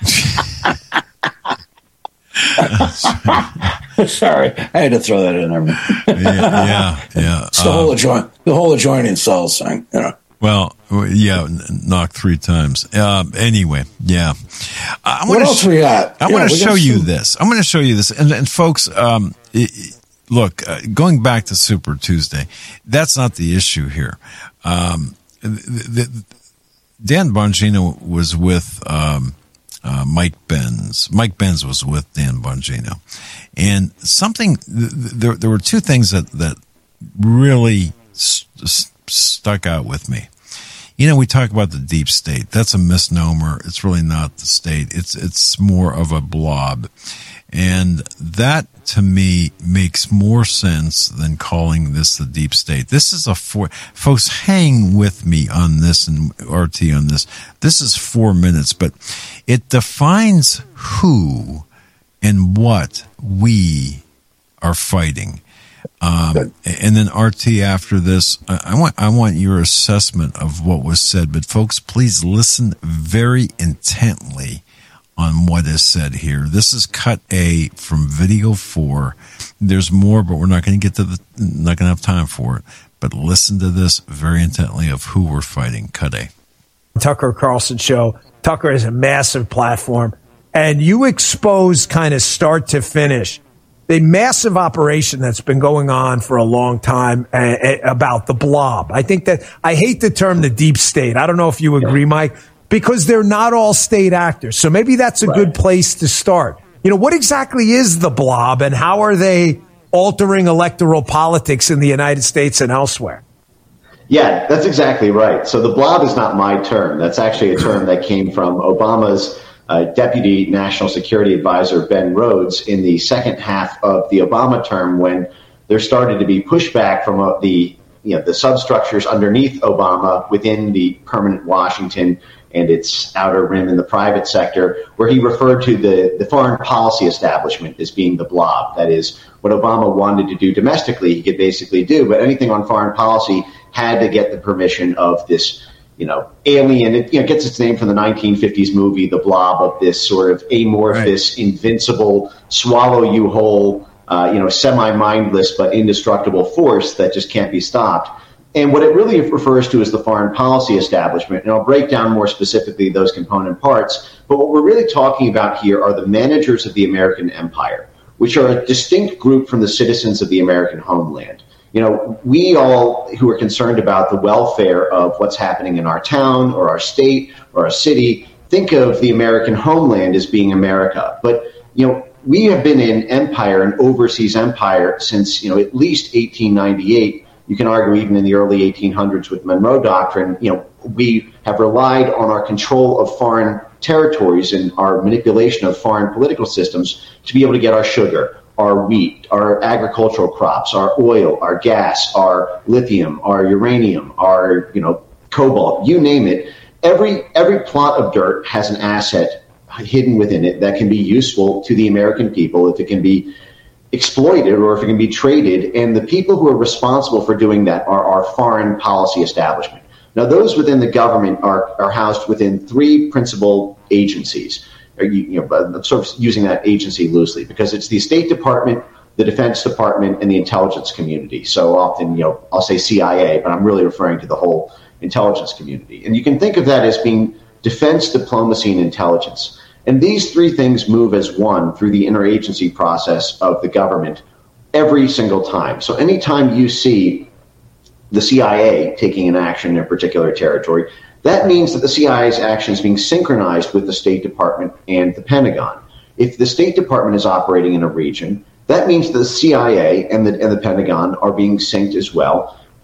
sorry, I had to throw that in there. yeah. It's the whole adjoining cells thing, you know. Well, yeah, knocked 3 times. Anyway, yeah. What else we got? I want to show you this. I'm going to show you this. And folks, look, going back to Super Tuesday, that's not the issue here. Dan Bongino was with Mike Benz. Mike Benz was with Dan Bongino. And there were 2 things that really stuck out with me. You know, we talk about the deep state. That's a misnomer. It's really not the state. It's more of a blob. And that, to me, makes more sense than calling this the deep state. This is folks, hang with me on this and RT on this. This is 4 minutes, but it defines who and what we are fighting. And then RT after this, I want your assessment of what was said, but folks, please listen very intently on what is said here. This is cut A from video 4. There's more, but we're not going to get to not going to have time for it. But listen to this very intently of who we're fighting. Cut A. Tucker Carlson show. Tucker has a massive platform, and you expose kind of start to finish the massive operation that's been going on for a long time about the blob. I think that I hate the term the deep state. I don't know if you agree, Mike, because they're not all state actors. So maybe that's a good place to start. You know, what exactly is the blob and how are they altering electoral politics in the United States and elsewhere? Yeah, that's exactly right. So the blob is not my term. That's actually a term that came from Obama's Deputy National Security Advisor, Ben Rhodes, in the second half of the Obama term, when there started to be pushback from the substructures underneath Obama within the permanent Washington and its outer rim in the private sector, where he referred to the foreign policy establishment as being the blob. That is, what Obama wanted to do domestically, he could basically do, but anything on foreign policy had to get the permission of this alien. It gets its name from the 1950s movie, The Blob, of this sort of amorphous, invincible, swallow you whole, semi-mindless but indestructible force that just can't be stopped. And what it really refers to is the foreign policy establishment. And I'll break down more specifically those component parts. But what we're really talking about here are the managers of the American empire, which are a distinct group from the citizens of the American homeland. You know, we all who are concerned about the welfare of what's happening in our town or our state or our city think of the American homeland as being America. But, we have been an empire, an overseas empire, since, at least 1898. You can argue even in the early 1800s with Monroe Doctrine. We have relied on our control of foreign territories and our manipulation of foreign political systems to be able to get our sugar, our wheat, our agricultural crops, our oil, our gas, our lithium, our uranium, our cobalt, you name it. Every plot of dirt has an asset hidden within it that can be useful to the American people if it can be exploited or if it can be traded. And the people who are responsible for doing that are our foreign policy establishment. Now, those within the government are housed within 3 principal agencies. I'm sort of using that agency loosely because it's the State Department, the Defense Department, and the intelligence community. So often, I'll say CIA, but I'm really referring to the whole intelligence community. And you can think of that as being defense, diplomacy, and intelligence. And these 3 things move as one through the interagency process of the government every single time. So anytime you see the CIA taking an action in a particular territory, that means that the CIA's action is being synchronized with the State Department and the Pentagon. If the State Department is operating in a region, that means the CIA and the Pentagon are being synced as well.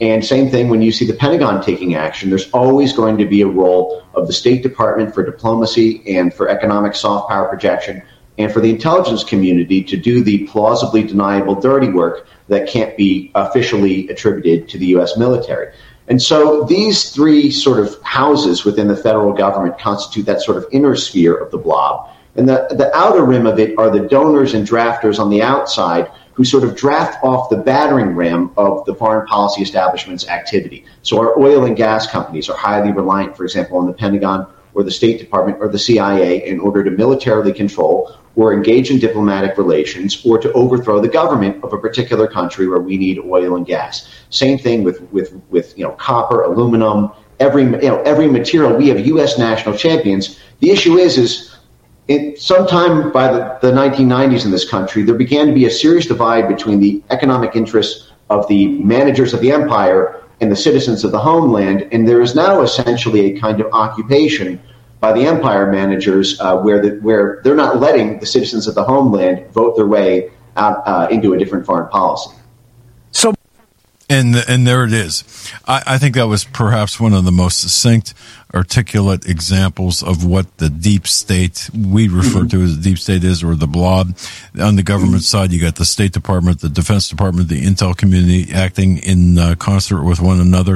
And same thing when you see the Pentagon taking action, there's always going to be a role of the State Department for diplomacy and for economic soft power projection, and for the intelligence community to do the plausibly deniable dirty work that can't be officially attributed to the U.S. military. And so these three sort of houses within the federal government constitute that sort of inner sphere of the blob. And the outer rim of it are the donors and drafters on the outside who sort of draft off the battering ram of the foreign policy establishment's activity. So our oil and gas companies are highly reliant, for example, on the Pentagon or the State Department or the CIA in order to militarily control or engage in diplomatic relations or to overthrow the government of a particular country where we need oil and gas. Same thing with copper, aluminum, every material. We have U.S. national champions. The issue is sometime by the 1990s in this country, there began to be a serious divide between the economic interests of the managers of the empire and the citizens of the homeland, and there is now essentially a kind of occupation by the empire managers where they're not letting the citizens of the homeland vote their way out into a different foreign policy. So, and there it is. I think that was perhaps one of the most succinct, articulate examples of what the deep state we refer to as the deep state is, or the blob. On the government side, you got the State Department, the Defense Department, the intel community acting in concert with one another.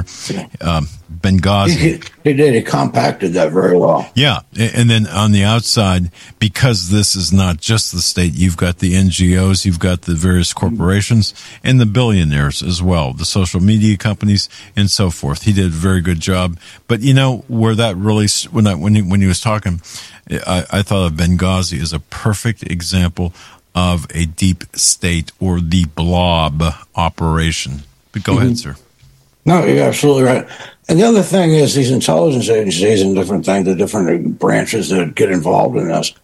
Benghazi. He did. He compacted that very well. Yeah. And then on the outside, because this is not just the state, you've got the NGOs, you've got the various corporations, and the billionaires as well, the social media companies and so forth. He did a very good job. But where that really, when he was talking, I thought of Benghazi as a perfect example of a deep state or the blob operation. But go ahead, sir. No, you're absolutely right. And the other thing is these intelligence agencies and different things, the different branches that get involved in this,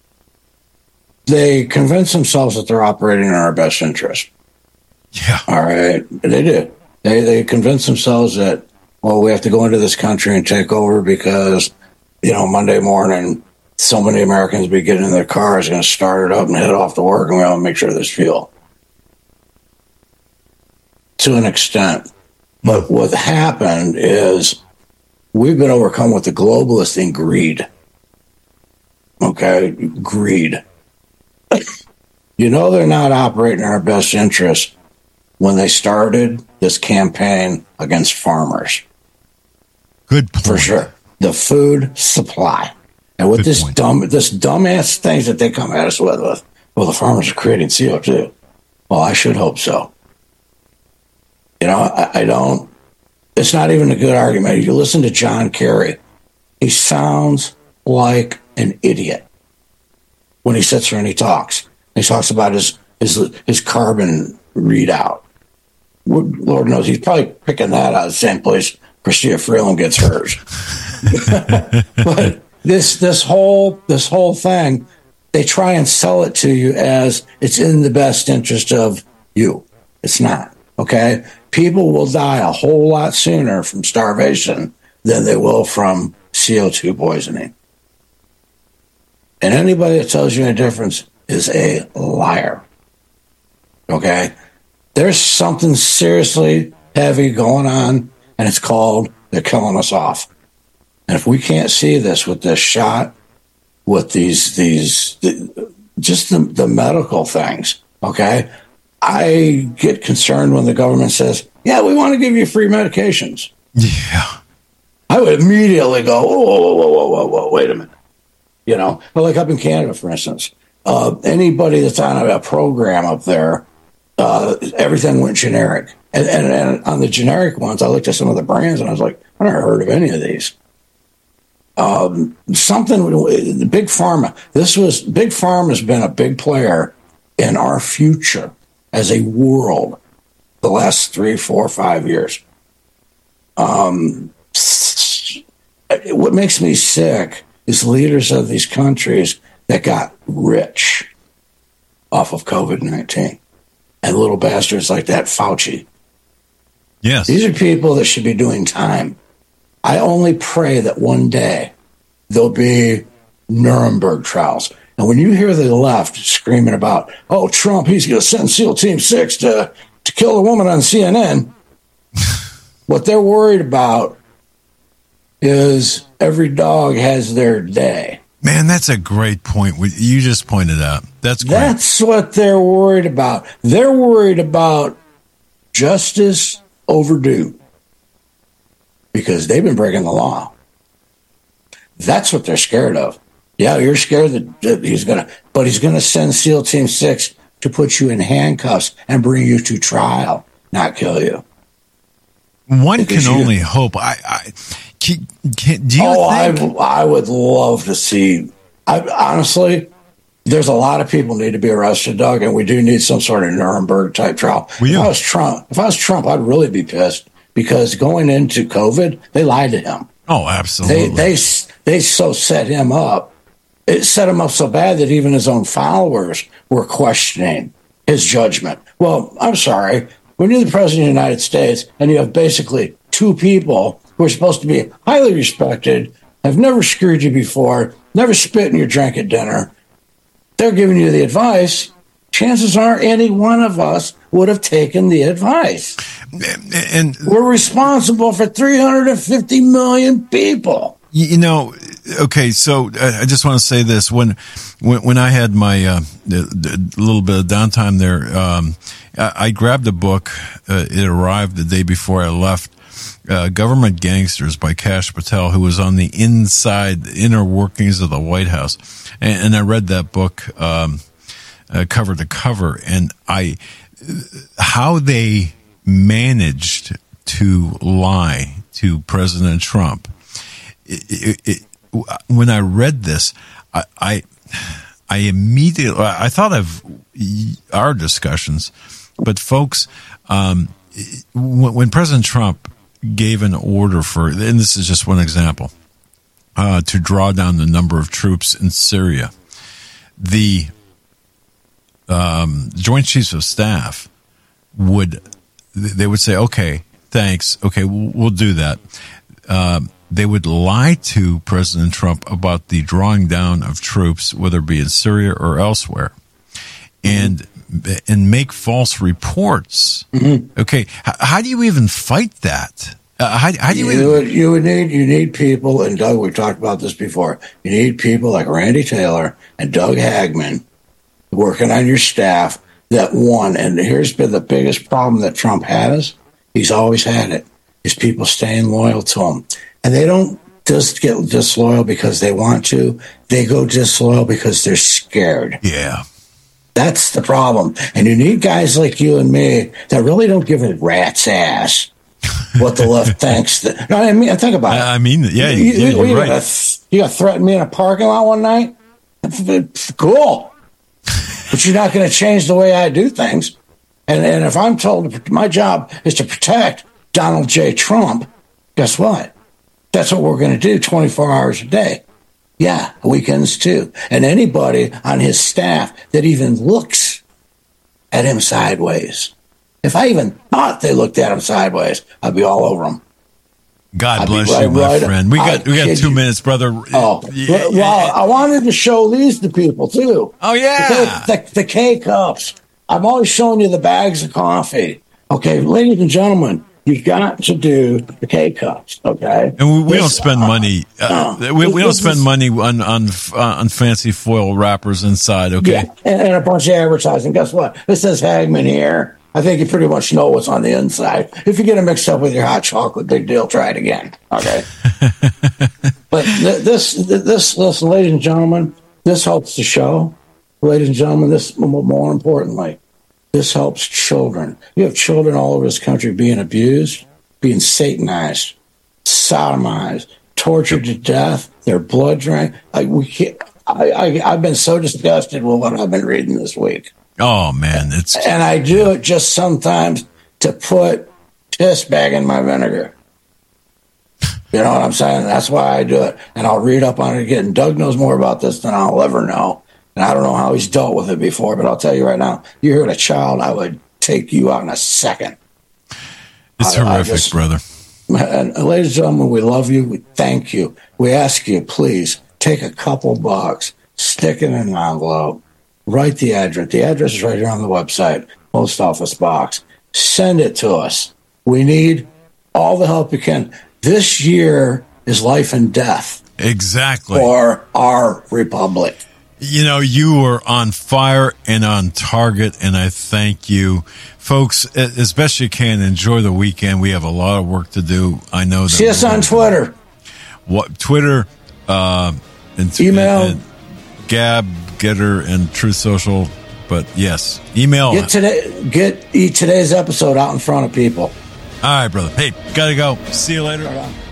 they convince themselves that they're operating in our best interest. Yeah. All right. They do. They convince themselves that, we have to go into this country and take over because, Monday morning, so many Americans be getting in their cars, going to start it up and head off to work, and we want to make sure there's fuel. To an extent. But what happened is we've been overcome with the globalist in greed. Okay? Greed. They're not operating in our best interest when they started this campaign against farmers. Good point. For sure. The food supply. And with this dumbass things that they come at us with, the farmers are creating CO2. Well, I should hope so. I don't. It's not even a good argument. You listen to John Kerry, he sounds like an idiot when he sits there and he talks. He talks about his carbon readout. Lord knows he's probably picking that out of the same place Chrystia Freeland gets hers. But this whole thing, they try and sell it to you as it's in the best interest of you. It's not. Okay? People will die a whole lot sooner from starvation than they will from CO2 poisoning. And anybody that tells you any difference is a liar. Okay? There's something seriously heavy going on, and it's called they're killing us off. And if we can't see this with this shot, with the medical things, okay? I get concerned when the government says, we want to give you free medications. Yeah. I would immediately go, whoa, wait a minute. But like up in Canada, for instance, anybody that's on a program up there, everything went generic. And on the generic ones, I looked at some of the brands and I was like, I never heard of any of these. Big Pharma. Big Pharma has been a big player in our future as a world the last 3, 4, 5 years. What makes me sick is leaders of these countries that got rich off of COVID-19 and little bastards like that Fauci. Yes. These are people that should be doing time. I only pray that one day there'll be Nuremberg trials. And when you hear the left screaming about, Trump, he's going to send SEAL Team 6 to kill a woman on CNN, What they're worried about is every dog has their day. Man, that's a great point. You just pointed out. That's great. That's what they're worried about. They're worried about justice overdue because they've been breaking the law. That's what they're scared of. Yeah, you're scared that he's going to send SEAL Team 6 to put you in handcuffs and bring you to trial, not kill you. One can only hope. Do you think? I would love to see. Honestly, there's a lot of people need to be arrested, Doug, and we do need some sort of Nuremberg type trial. If I was Trump, I'd really be pissed because going into COVID, they lied to him. Oh, absolutely. They so set him up. It set him up so bad that even his own followers were questioning his judgment. Well, I'm sorry. When you're the president of the United States and you have basically two people who are supposed to be highly respected, have never screwed you before, never spit in your drink at dinner, they're giving you the advice, chances are any one of us would have taken the advice. And we're responsible for 350 million people. You know, okay, so I just want to say this. When I had my little bit of downtime there, I grabbed a book. It arrived the day before I left. Government Gangsters by Kash Patel, who was on the inner workings of the White House. And I read that book cover to cover. And how they managed to lie to President Trump. When I read this, I immediately, I thought of our discussions, but folks, when President Trump gave an order for, and this is just one example, to draw down the number of troops in Syria, the Joint Chiefs of Staff would say, okay, thanks, okay, we'll do that. They would lie to President Trump about the drawing down of troops, whether it be in Syria or elsewhere, and make false reports. Mm-hmm. Okay, how do you even fight that? How do you need people, and Doug, we talked about this before. You need people like Randy Taylor and Doug Hagman working on your staff. And here's been the biggest problem that Trump has. He's always had it. Is people staying loyal to him. And they don't just get disloyal because they want to. They go disloyal because they're scared. Yeah. That's the problem. And you need guys like you and me that really don't give a rat's ass what the left thinks. No, I mean, think about it. I mean, yeah, you're right. You got threatened me in a parking lot one night? Cool. But you're not going to change the way I do things. And if I'm told my job is to protect Donald J. Trump, guess what? That's what we're going to do 24 hours a day. Yeah, weekends too. And anybody on his staff that even looks at him sideways. If I even thought they looked at him sideways, I'd be all over him. God bless you, my friend. We got 2 minutes, brother. Oh, well, I wanted to show these to people too. Oh, yeah. The K-Cups. I'm always showing you the bags of coffee. Okay, ladies and gentlemen, you've got to do the K-Cups, okay? And we don't spend money. We don't spend money on fancy foil wrappers inside, okay? Yeah, and a bunch of advertising. Guess what? This says Hagman here. I think you pretty much know what's on the inside. If you get it mixed up with your hot chocolate, big deal. Try it again, okay? But this, ladies and gentlemen, this helps the show. Ladies and gentlemen, this, more importantly, this helps children. You have children all over this country being abused, being satanized, sodomized, tortured to death, their blood drank. I've been so disgusted with what I've been reading this week. Oh, man. And I do it just sometimes to put piss bag in my vinegar. You know what I'm saying? That's why I do it. And I'll read up on it again. Doug knows more about this than I'll ever know. And I don't know how he's dealt with it before, but I'll tell you right now, you hurt a child, I would take you out in a second. It's horrific, brother. And ladies and gentlemen, we love you. We thank you. We ask you, please, take a couple bucks, stick it in an envelope, write the address. The address is right here on the website, post office box. Send it to us. We need all the help you can. This year is life and death. Exactly. For our republic. You know, you were on fire and on target, and I thank you. Folks, as best you can, enjoy the weekend. We have a lot of work to do. I know that. See us on Twitter. Twitter, and email. And Gab, Getter, and Truth Social. But yes, email. Get today's episode out in front of people. All right, brother. Hey, gotta go. See you later.